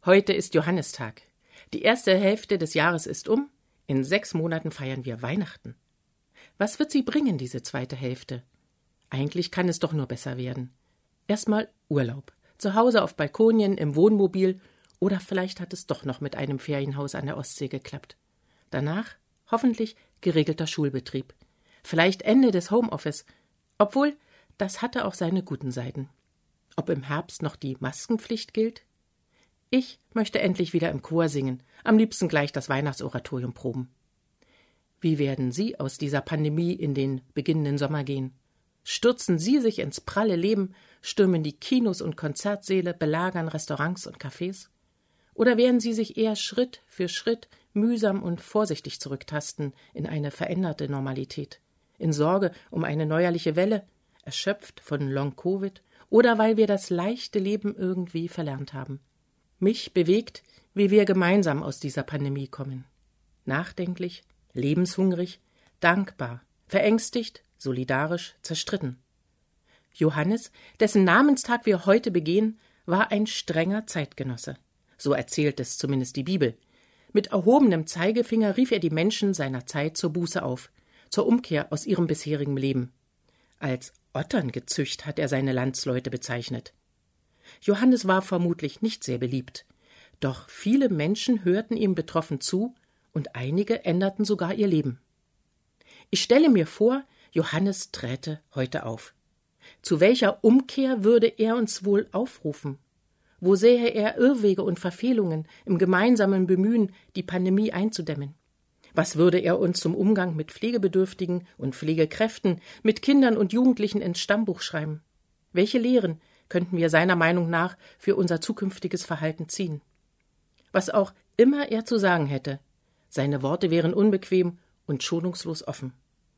Heute ist Johannistag. Die erste Hälfte des Jahres ist um. In 6 Monaten feiern wir Weihnachten. Was wird sie bringen, diese zweite Hälfte? Eigentlich kann es doch nur besser werden. Erstmal Urlaub. Zu Hause auf Balkonien, im Wohnmobil oder vielleicht hat es doch noch mit einem Ferienhaus an der Ostsee geklappt. Danach hoffentlich geregelter Schulbetrieb. Vielleicht Ende des Homeoffice. Obwohl, das hatte auch seine guten Seiten. Ob im Herbst noch die Maskenpflicht gilt? Ich möchte endlich wieder im Chor singen, am liebsten gleich das Weihnachtsoratorium proben. Wie werden Sie aus dieser Pandemie in den beginnenden Sommer gehen? Stürzen Sie sich ins pralle Leben, stürmen die Kinos und Konzertsäle, belagern Restaurants und Cafés? Oder werden Sie sich eher Schritt für Schritt mühsam und vorsichtig zurücktasten in eine veränderte Normalität? In Sorge um eine neuerliche Welle, erschöpft von Long-Covid oder weil wir das leichte Leben irgendwie verlernt haben? Mich bewegt, wie wir gemeinsam aus dieser Pandemie kommen. Nachdenklich, lebenshungrig, dankbar, verängstigt, solidarisch, zerstritten. Johannes, dessen Namenstag wir heute begehen, war ein strenger Zeitgenosse. So erzählt es zumindest die Bibel. Mit erhobenem Zeigefinger rief er die Menschen seiner Zeit zur Buße auf, zur Umkehr aus ihrem bisherigen Leben. Als Otterngezücht hat er seine Landsleute bezeichnet. Johannes war vermutlich nicht sehr beliebt. Doch viele Menschen hörten ihm betroffen zu und einige änderten sogar ihr Leben. Ich stelle mir vor, Johannes träte heute auf. Zu welcher Umkehr würde er uns wohl aufrufen? Wo sähe er Irrwege und Verfehlungen im gemeinsamen Bemühen, die Pandemie einzudämmen? Was würde er uns zum Umgang mit Pflegebedürftigen und Pflegekräften, mit Kindern und Jugendlichen ins Stammbuch schreiben? Welche Lehren könnten wir seiner Meinung nach für unser zukünftiges Verhalten ziehen? Was auch immer er zu sagen hätte, seine Worte wären unbequem und schonungslos offen.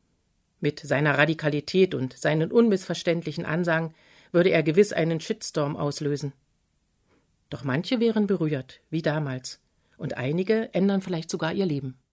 Mit seiner Radikalität und seinen unmissverständlichen Ansagen würde er gewiss einen Shitstorm auslösen. Doch manche wären berührt, wie damals, und einige ändern vielleicht sogar ihr Leben.